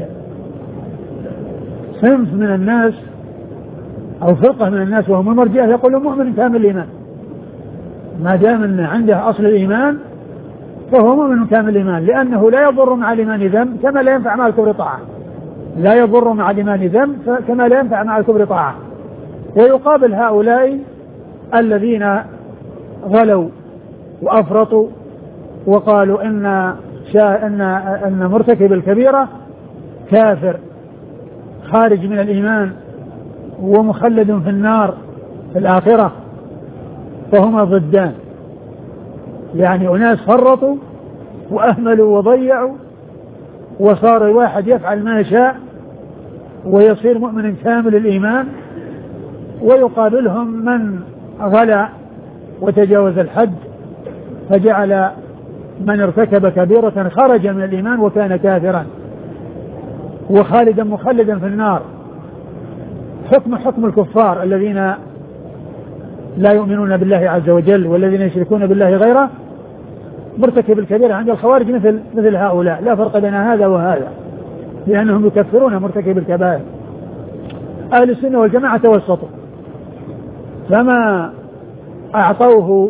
صنف من الناس أو فرقة من الناس وهم المرجئة يقولون مؤمن كامل الإيمان، ما دام أن عنده أصل الإيمان فهو مؤمن كامل الإيمان، لأنه لا يضر مع الإيمان ذنب كما لا ينفع مع الكفر طاعة، لا يضر مع الإيمان ذنب كما لا ينفع مع الكفر طاعة. ويقابل هؤلاء الذين غلوا وأفرطوا وقالوا إن شا إن إن مرتكب الكبيرة كافر خارج من الإيمان ومخلد في النار في الآخرة، فهما ضدان. يعني أناس فرطوا وأهملوا وضيعوا وصار واحد يفعل ما يشاء ويصير مؤمن كامل الإيمان، ويقابلهم من غلا وتجاوز الحد فجعل من ارتكب كبيرة خرج من الإيمان وكان كافرا وخالدا مخلدا في النار، حكم حكم الكفار الذين لا يؤمنون بالله عز وجل والذين يشركون بالله غيره. مرتكب الكبيرة عند الخوارج مثل مثل هؤلاء، لا فرق بين هذا وهذا، لأنهم يكفرون مرتكب الكبائر. أهل السنة والجماعة توسطوا، فما أعطوه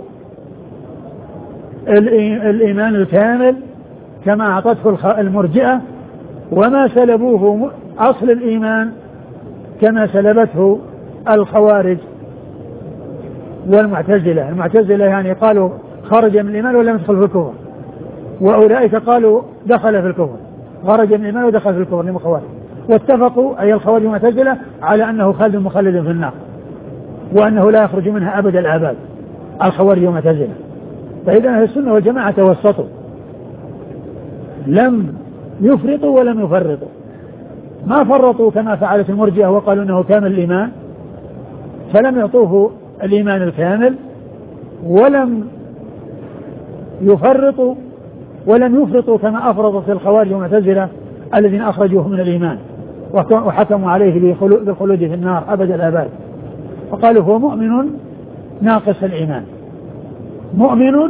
الإيمان الكامل كما أعطته المرجئة، وما سلبوه أصل الإيمان كما سلبته الخوارج والمعتزلة. المعتزلة يعني قالوا خرج من الإيمان ولم يدخل في الكفر، وأولئك قالوا دخل في الكفر، خرج من الإيمان ودخل في الكفر للخوارج، واتفقوا أي الخوارج والمعتزلة على أنه خالد مخلد في النار وأنه لا يخرج منها أبد الآباد الخوارج والمعتزلة. فإذا أهل السنة والجماعة توسطوا، لم يفرطوا ولم يفرطوا، ما فرطوا كما فعلت المرجئة وقالوا أنه كامل الإيمان فلم يعطوه الإيمان الكامل، ولم يفرطوا ولم يفرطوا كما أفرطت الخوارج والمعتزلة الذين أخرجوه من الإيمان وحكموا عليه بالخلود في النار أبد الآباد، وقالوا هو مؤمن ناقص الإيمان مؤمن.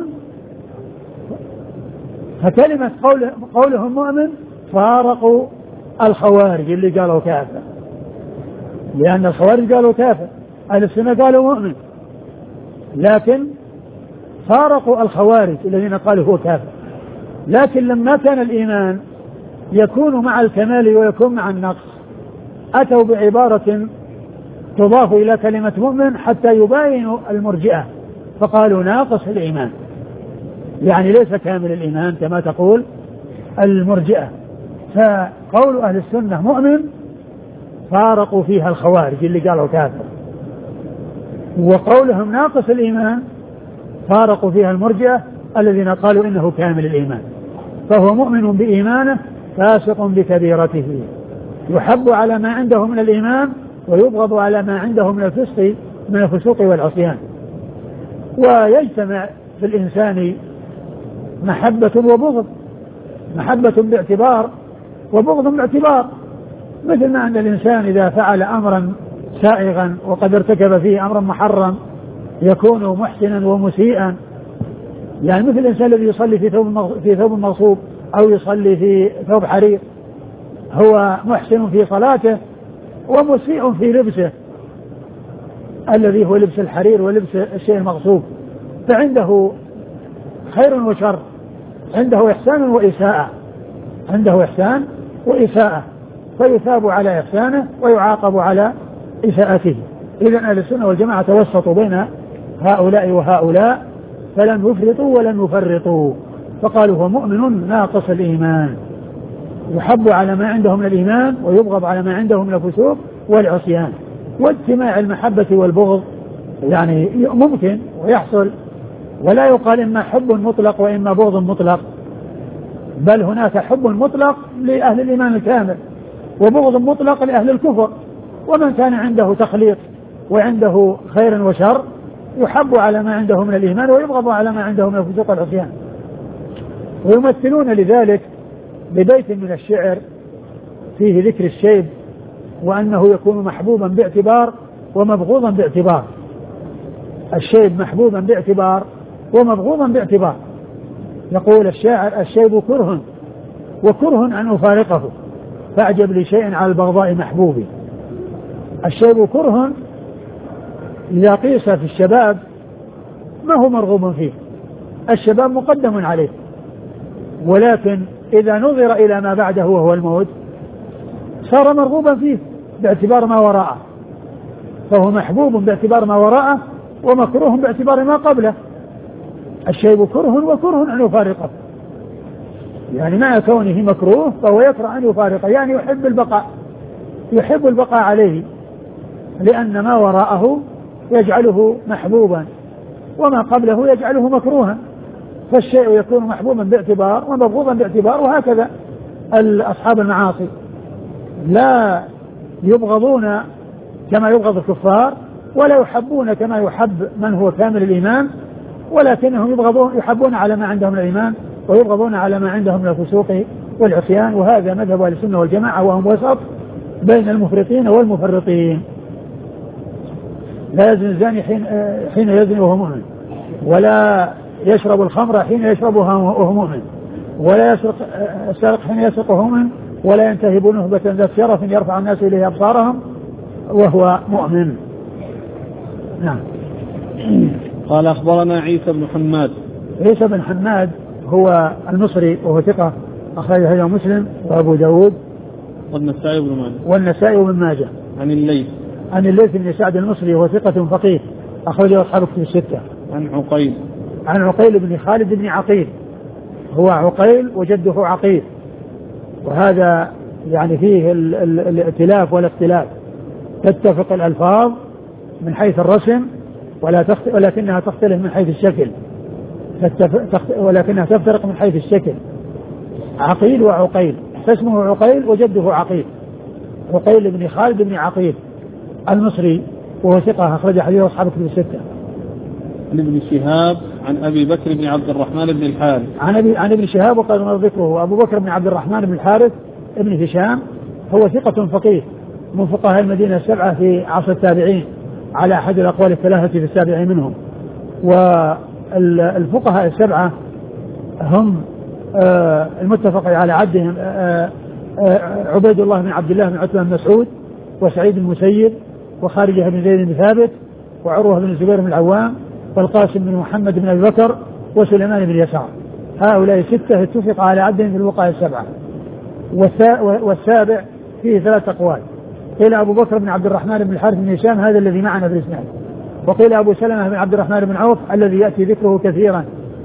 فكلمة قول قولهم مؤمن فارقوا الخوارج اللي قالوا كافر، لأن الخوارج قالوا كافر، أهل السنة قالوا مؤمن، لكن فارقوا الخوارج الذين قالوا هو كافر. لكن لما كان الإيمان يكون مع الكمال ويكون مع النقص أتوا بعبارة تضاف إلى كلمة مؤمن حتى يباينوا المرجئة، فقالوا ناقص الإيمان، يعني ليس كامل الإيمان كما تقول المرجئة. فقول أهل السنة مؤمن فارقوا فيها الخوارج اللي قالوا كافر، وقولهم ناقص الإيمان فارقوا فيها المرجئة الذين قالوا إنه كامل الإيمان. فهو مؤمن بإيمانه فاسق بكبيرته، يحب على ما عنده من الإيمان ويبغض على ما عنده من الفسق من الفسوق والعصيان. ويجتمع في الإنسان محبة وبغض، محبة باعتبار وبغض باعتبار، مثل ما أن الإنسان إذا فعل أمرا سائغا وقد ارتكب فيه أمرا محرم يكون محسنا ومسيئا، يعني مثل الإنسان الذي يصلي في ثوب في ثوب مغصوب أو يصلي في ثوب حرير، هو محسن في صلاته ومسيء في لبسه الذي هو لبس الحرير ولبس الشيء المغصوب، فعنده خير وشر، عنده إحسان وإساءة، عنده إحسان وإساءة، فيثاب على إحسانه ويعاقب على إساءته. إذن أهل السنة والجماعة توسطوا بين هؤلاء وهؤلاء، فلم يفرطوا ولم يفرطوا، فقالوا هو مؤمن ناقص الإيمان، يحب على ما عنده من الإيمان ويبغض على ما عنده من الفسوق والعصيان. واجتماع المحبة والبغض يعني ممكن ويحصل، ولا يقال إما حب مطلق وإما بغض مطلق، بل هناك حب مطلق لأهل الإيمان الكامل وبغض مطلق لأهل الكفر ومن كان عنده تخليط وعنده خير وشر يحب على ما عنده من الإيمان ويبغض على ما عنده من الفسوق والعصيان. ويمثلون لذلك ببيت من الشعر فيه ذكر الشيب وأنه يكون محبوبا باعتبار ومبغوضا باعتبار. الشيب محبوبا باعتبار ومبغوضا باعتبار. يقول الشاعر: الشيب كره وكره أن أفارقه فأعجب لشيء على البغضاء محبوبي. الشيب كره إذا قيس في الشباب ما هو مرغوب فيه، الشباب مقدم عليه، ولكن إذا نظر إلى ما بعده وهو الموت صار مرغوبا فيه باعتبار ما وراءه، فهو محبوب باعتبار ما وراءه ومكروه باعتبار ما قبله. الشيب كره وكره أن يفارقه، يعني مع كونه مكروه فهو يكره أن يفارقه، يعني يحب البقاء يحب البقاء عليه لأن ما وراءه يجعله محبوبا وما قبله يجعله مكروها، فالشيء يكون محبوبا باعتبار ومبغوضا باعتبار. وهكذا أصحاب المعاصي لا يبغضون كما يبغض الكفار ولا يحبون كما يحب من هو كامل الإيمان، ولكنهم يبغضون يحبون على ما عندهم من الإيمان ويبغضون على ما عندهم من الفسوق والعصيان. وهذا مذهب أهل السنة والجماعة وهم وسط بين المفرطين والمفرطين. لا يزني الزاني حين, حين يزني وهو مؤمن، ولا يشرب الخمر حين يشربها وهو مؤمن، ولا يسرق السارق حين يسرق وهو مؤمن، ولا ينتهب نهبة ذات شرف يرفع الناس إليه أبصارهم وهو مؤمن. نعم. قال أخبرنا عيسى بن حماد. عيسى بن حماد هو المصري وهو ثقة أخرجه له مسلم وأبو داود والنسائي بن ماجه والنسائي بن ماجه. عن الليث عن الليث بن سعد المصري وهو ثقة فقيه أخرجه أصحاب الكتب الستة. عن عقيل عن عقيل بن خالد بن عقيل، هو عقيل وجده عقيل، وهذا يعني فيه ال ال الائتلاف والاختلاف، تتفق الألفاظ من حيث الرسم ولا تخت... ولكنها تختلف من حيث الشكل، تخت... ولكنها تفترق من حيث الشكل. عقيل وعقيل، فاسمه عقيل وجده عقيل، عقيل بن خالد بن عقيل المصري وهو ثقة أخرج حديث أصحاب الكتب الستة. عن ابن شهاب عن أبي بكر بن عبد الرحمن بن الحارث عن أبي عن ابن شهاب وقال ما ذكره أبو بكر بن عبد الرحمن بن الحارث ابن هشام، هو ثقة فقيه من فقهاء المدينة السبعة في عصر التابعين على أحد الأقوال الثلاثة في السابع منهم. والفقهاء السبعة هم المتفق على عدهم عبيد الله بن عبد الله بن عتبة بن مسعود، وسعيد بن المسيب، وخارجة بن زيد بن ثابت، وعروة بن الزبير بن العوام، والقاسم بن محمد بن أبي بكر، وسليمان بن يسار. هؤلاء ستة اتفق على عدهم في الفقهاء السبعة. والسابع فيه ثلاث أقوال، قيل أبو بكر بن عبد الرحمن بن الحارث بن هشام هذا الذي معنا في الإسناد، وقيل أبو سلمة بن عبد الرحمن بن عوف الذي يأتي ذكره كثيرا،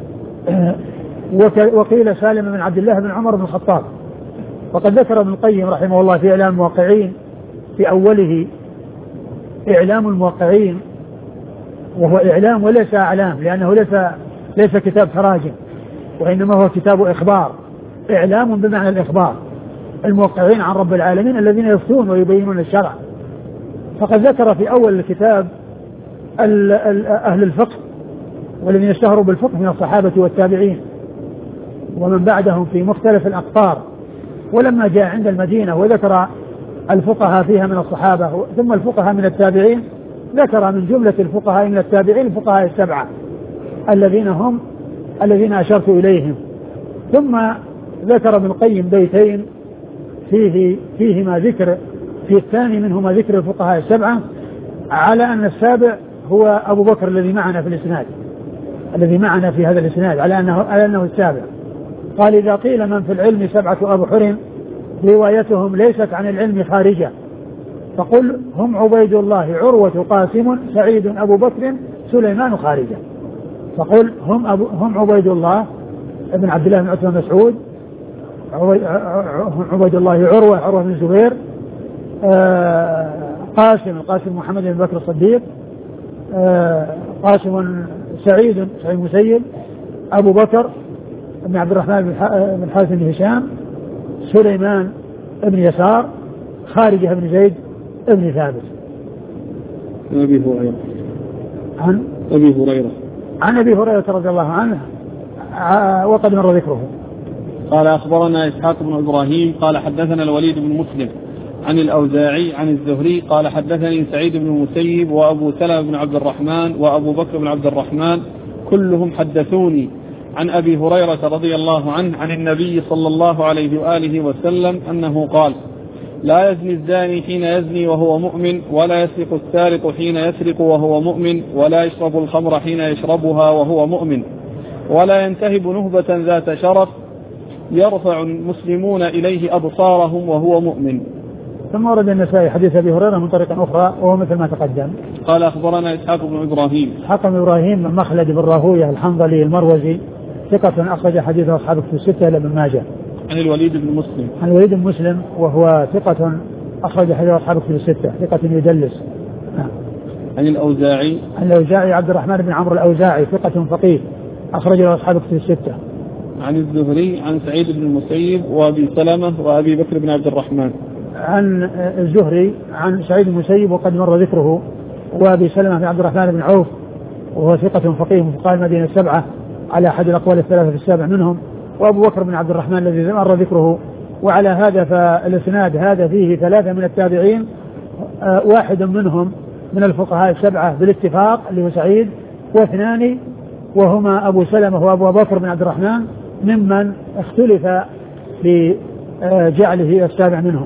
وقيل سالم بن عبد الله بن عمر بن الخطاب. وقد ذكر ابن القيم رحمه الله في إعلام الموقعين في أوله إعلام الموقعين، وهو إعلام وليس أعلام، لأنه ليس ليس كتاب تراجم، وإنما هو كتاب إخبار، إعلام بمعنى الإخبار، الموقعين عن رب العالمين الذين يفتون ويبينون الشرع. فقد ذكر في أول الكتاب أهل الفقه والذين اشتهروا بالفقه من الصحابة والتابعين ومن بعدهم في مختلف الأقطار، ولما جاء عند المدينة وذكر الفقهاء فيها من الصحابة ثم الفقهاء من التابعين، ذكر من جملة الفقهاء من التابعين الفقهاء السبعة الذين هم الذين أشرت إليهم. ثم ذكر ابن القيم بيتين فيه فيهما ذكر، في الثاني منهما ذكر الفقهاء السبعة، على أن السابع هو أبو بكر الذي معنا في الإسناد، الذي معنا في هذا الإسناد، على أنه على أنه السابع. قال: إذا قيل من في العلم سبعة أبحر روايتهم ليست عن العلم خارجة، فقل هم عبيد الله عروة قاسم سعيد أبو بكر سليمان خارجة. فقل هم أبو هم عبيد الله ابن عبد الله بن عتبة مسعود، عبيد الله عروة عروة بن الزبير، قاسم القاسم محمد بن بكر الصديق، قاسم سعيد سعيد المسيب، أبو بكر بن عبد الرحمن بن حارث بن هشام، سليمان بن يسار، خارجة بن زيد ابن ثابت. أبي هريرة عن أبي هريرة عن أبي هريرة رضي الله عنه وقد مر ذكره. قال أخبرنا إسحاق بن إبراهيم قال حدثنا الوليد بن مسلم عن الأوزاعي عن الزهري قال حدثني سعيد بن المسيب وأبو سلمة بن عبد الرحمن وأبو بكر بن عبد الرحمن كلهم حدثوني عن أبي هريرة رضي الله عنه عن النبي صلى الله عليه وآله وسلم أنه قال: لا يزني الزاني حين يزني وهو مؤمن، ولا يسرق السارق حين يسرق وهو مؤمن، ولا يشرب الخمر حين يشربها وهو مؤمن، ولا ينتهب نهبة ذات شرف يرفع المسلمون إليه أبصارهم وهو مؤمن. ثم ورد النسائي حديث أبي هريرة من طريق أخرى وهو مثل ما تقدم. قال أخبرنا إسحاق بن إبراهيم إسحاق بن إبراهيم من مخلد بن راهويه الحنظلي المروزي ثقة أخرج حديثه أصحاب في الستة إلى ابن ماجه. عن الوليد بن مسلم عن الوليد بن مسلم وهو ثقة أخرج حديثه أصحاب في الستة ثقة يدلس. عن الأوزاعي عن الأوزاعي عبد الرحمن بن عمرو الأوزاعي ثقة فقيه أخرج له أصحاب في الستة. عن الزهري عن سعيد بن المسيب وأبي سلمة وأبي بكر بن عبد الرحمن. عن الزهري عن سعيد بن المسيب وقد مر ذكره وأبي سلمة بن عبد الرحمن بن عوف وهو ثقة فقيه من فقهاء المدينة السبعة على أحد الأقوال الثلاثة في السابع منهم، وأبو بكر بن عبد الرحمن الذي مر ذكره. وعلى هذا فالإسناد هذا فيه ثلاثة من التابعين، واحد منهم من الفقهاء السبعة بالاتفاق اللي هو سعيد، واثنان وهما أبو سلمة وأبو بكر بن عبد الرحمن ممن اختلف بجعله السابع منهم.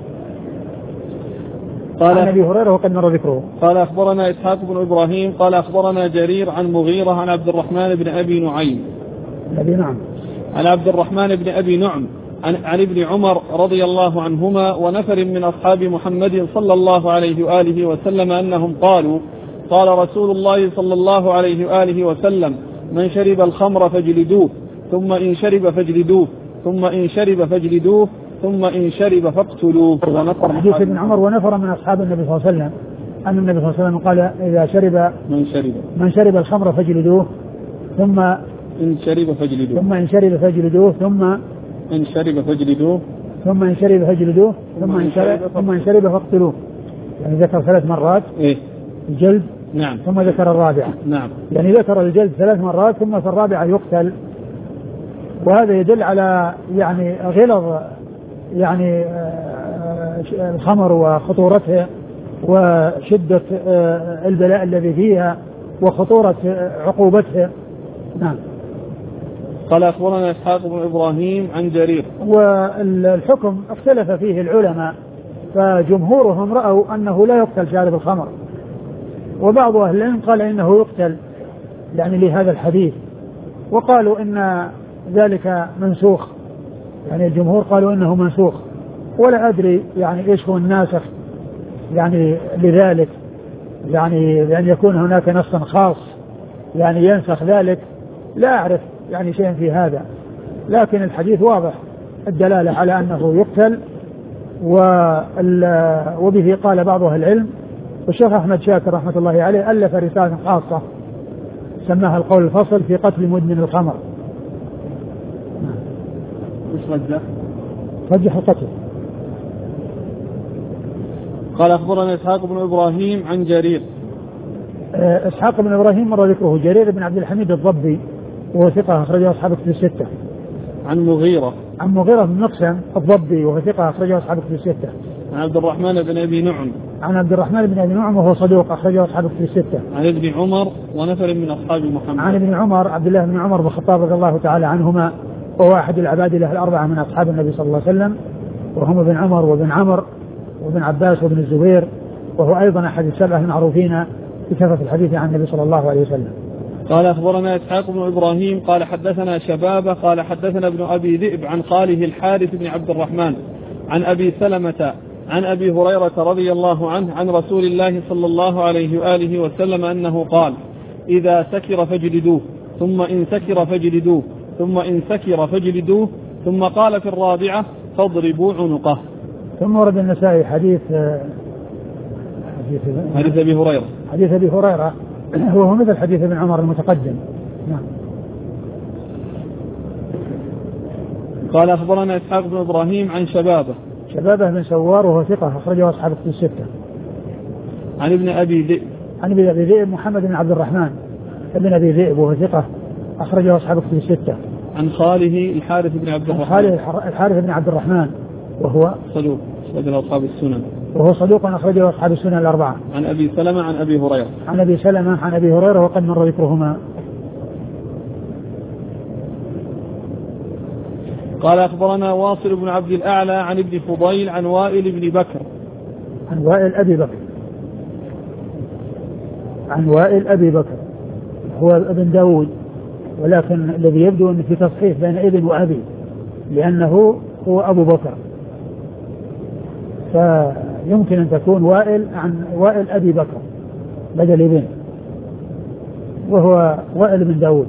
قال عن أبي هريرة وقد مر ذكره. قال أخبرنا إسحاق بن إبراهيم قال أخبرنا جرير عن مغيرة عن عبد الرحمن بن أبي نعيم أبي نعم عن عبد الرحمن بن أبي نعم عن, عن ابن عمر رضي الله عنهما ونفر من أصحاب محمد صلى الله عليه وآله وسلم أنهم قالوا: قال رسول الله صلى الله عليه وآله وسلم: من شرب الخمر فاجلدوه، ثم إن شرب فاجلدوه، ثم إن شرب فاجلدوه، ثم إن شرب فاقتلوه. حديث ابن عمر ونفر من أصحاب النبي صلى الله عليه وسلم أن النبي صلى الله عليه وسلم قال: إذا شرب من شرب من شرب الخمر فاجلدوه، ثم إن شرب فاجلدوه، ثم إن شرب فاجلدوه، ثم إن شرب فاجلدوه، ثم إن شرب فاجلدوه، ثم إن شرب ثم إن شرب فاقتلوه. يعني ذكر ثلاث مرات إيه؟ الجلد. نعم. ثم ذكر الرابعة. نعم. يعني ذكر الجلد ثلاث مرات ثم في الرابعة يقتل، وهذا يدل على يعني غلظ يعني الخمر وخطورته وشدة البلاء الذي فيها وخطورة عقوبته. نعم. قال أخبرنا إسحاق بن إبراهيم عن جرير. والحكم اختلف فيه العلماء، فجمهورهم رأوا أنه لا يقتل شارب الخمر، وبعض أهل العلم قال إنه يقتل يعني لهذا الحديث، وقالوا إن ذلك منسوخ، يعني الجمهور قالوا إنه منسوخ، ولا أدري يعني إيش هو الناسخ يعني لذلك، يعني لأن يكون هناك نص خاص يعني ينسخ ذلك، لا أعرف يعني شيء في هذا، لكن الحديث واضح الدلالة على أنه يقتل. وبه قال بعض أهل العلم، والشيخ أحمد شاكر رحمة الله عليه ألف رسالة خاصة سماها القول الفصل في قتل مدمن الخمر. مش رجح رجح القتل. قال أخبرنا إسحاق بن إبراهيم عن جرير. إسحاق بن إبراهيم مر ذكره. جرير بن عبد الحميد الضبي وهو ثقة أخرجه أصحاب كتب الستة. عن مغيرة عن مغيرة بن مقسم الضبي وهو ثقة أخرجه أصحاب كتب الستة. عن عبد الرحمن بن أبي نعم عن عبد الرحمن بن أبي نعم وهو صدوق أخرجه أصحاب كتب الستة. عن ابن عمر ونفر من أصحاب محمد. عن ابن عمر عبد الله بن عمر بن الخطاب رضي الله تعالى عنهما، وهو أحد العبادلة الأربعة من أصحاب النبي صلى الله عليه وسلم، وهم ابن عمر وابن عمر وابن عباس وابن الزبير، وهو أيضا أحد السبعة المعروفين بكثرة الحديث عن النبي صلى الله عليه وسلم. قال أخبرنا إسحاق بن إبراهيم قال حدثنا شبابة قال حدثنا ابن أبي ذئب عن خاله الحارث بن عبد الرحمن عن أبي سلمة عن أبي هريرة رضي الله عنه عن رسول الله صلى الله عليه وآله وسلم أنه قال: إذا سكر فاجلدوه، ثم إن سكر فاجلدوه، ثم إن سكر فاجلدوه، ثم قال في الرابعة: فاضربوا عنقه. ثم ورد النسائي حديث حديث أبي هريرة حديث أبي هريرة وهو مثل حديث ابن عمر المتقدم. نعم. قال أخبرنا إسحاق بن إبراهيم عن شبابة شبابة بن سوار وهو ثقة أخرجه أصحاب الكتب الستة. عن ابن أبي ذئب عن ابن أبي ذئب محمد بن عبد الرحمن ابن أبي ذئب وهو ثقة أخرجه أصحاب الكتب الستة. عن خاله الحارث بن عبد الرحمن خاله الحارث بن عبد الرحمن وهو صدوق أخرجه أصحاب السنن وهو صدوق أخرجه أصحاب السنن الأربعة. عن أبي سلمة عن أبي هريرة عن أبي سلمة عن أبي هريرة وقد مر ذكرهما. قال أخبرنا واصل بن عبد الأعلى عن ابن فضيل عن وائل بن بكر عن وائل أبي بكر عن وائل أبي بكر هو ابن داود، ولكن الذي يبدو أن في تصحيح بين ابن وأبي لأنه هو أبو بكر، فيمكن أن تكون وائل عن وائل أبي بكر بدل ابن، وهو وائل بن داود.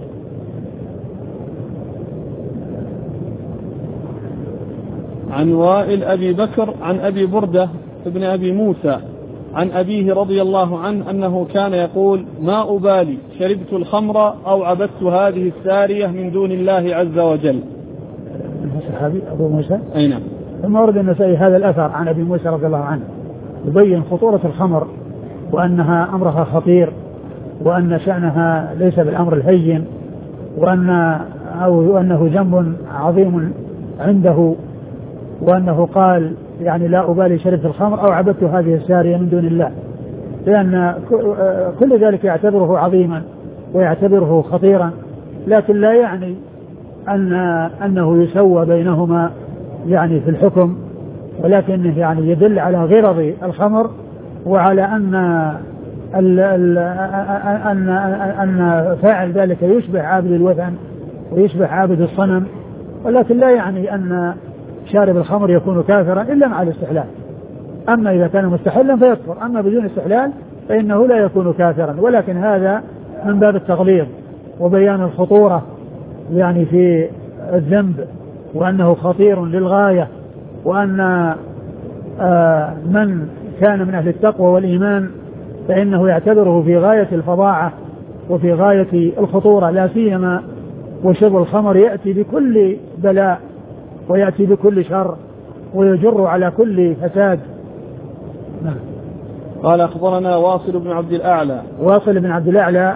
عن وائل أبي بكر عن أبي بردة ابن أبي موسى عن أبيه رضي الله عنه أنه كان يقول ما أبالي شربت الخمر أو عبدت هذه السارية من دون الله عز وجل. صحابي أبو موسى أي نعم. ثم ورد النسائي هذا الأثر عن أبي موسى رضي الله عنه يبين خطورة الخمر وأنها أمرها خطير وأن شأنها ليس بالأمر الهين وأن أو أنه ذنب عظيم عنده، وأنه قال يعني لا أبالي شربت الخمر أو عبدت هذه السارية من دون الله، لأن كل ذلك يعتبره عظيما ويعتبره خطيرا، لكن لا يعني أن أنه يسوى بينهما يعني في الحكم، ولكنه يعني يدل على غرض الخمر وعلى أن ال ال أن أن فاعل ذلك يشبه عابد الوثن ويشبه عابد الصنم، ولكن لا يعني أن شارب الخمر يكون كافرا إلا مع الاستحلال. أما إذا كان مستحلا فيكفر، أما بدون استحلال فإنه لا يكون كافرا، ولكن هذا من باب التغليظ وبيان الخطورة يعني في الذنب وأنه خطير للغاية، وأن آه من كان من أهل التقوى والإيمان فإنه يعتبره في غاية الفظاعة وفي غاية الخطورة، لا سيما وشرب الخمر يأتي بكل بلاء ويأتي بكل شر ويجر على كل فساد. نعم. قال أخبرنا واصل بن عبد الأعلى واصل بن عبد الأعلى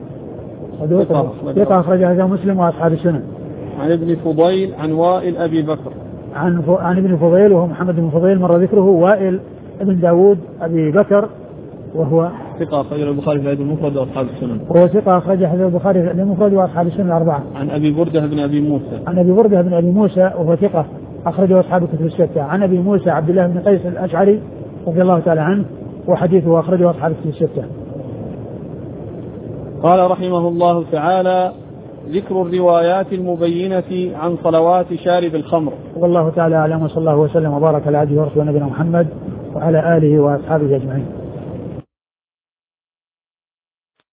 ثقة أخرج هذا مسلم وأصحاب السنن. عن ابن فضيل عن وائل أبي بكر عن, ف... عن ابن فضيل وهو محمد بن فضيل مر ذكره، وائل ابن داود أبي بكر وهو ثقة أخرج البخاري في المفرد وأصحاب السنن وهو ثقة أخرج البخاري في المفرد وأصحاب السنن الأربعة. عن أبي بردة بن أبي موسى عن أبي بردة بن أبي موسى وهو ثقة أخرجه أصحاب الكتب الستة. عن أبي موسى عبد الله بن قيس الأشعري رضي الله تعالى عنه وحديثه أخرجه أصحاب الكتب الستة. قال رحمه الله تعالى ذكر الروايات المبينة عن صلوات شارب الخمر. والله تعالى أعلم، وصلى الله وسلم وبارك على عبده ورسوله نبينا محمد وعلى آله وأصحابه أجمعين.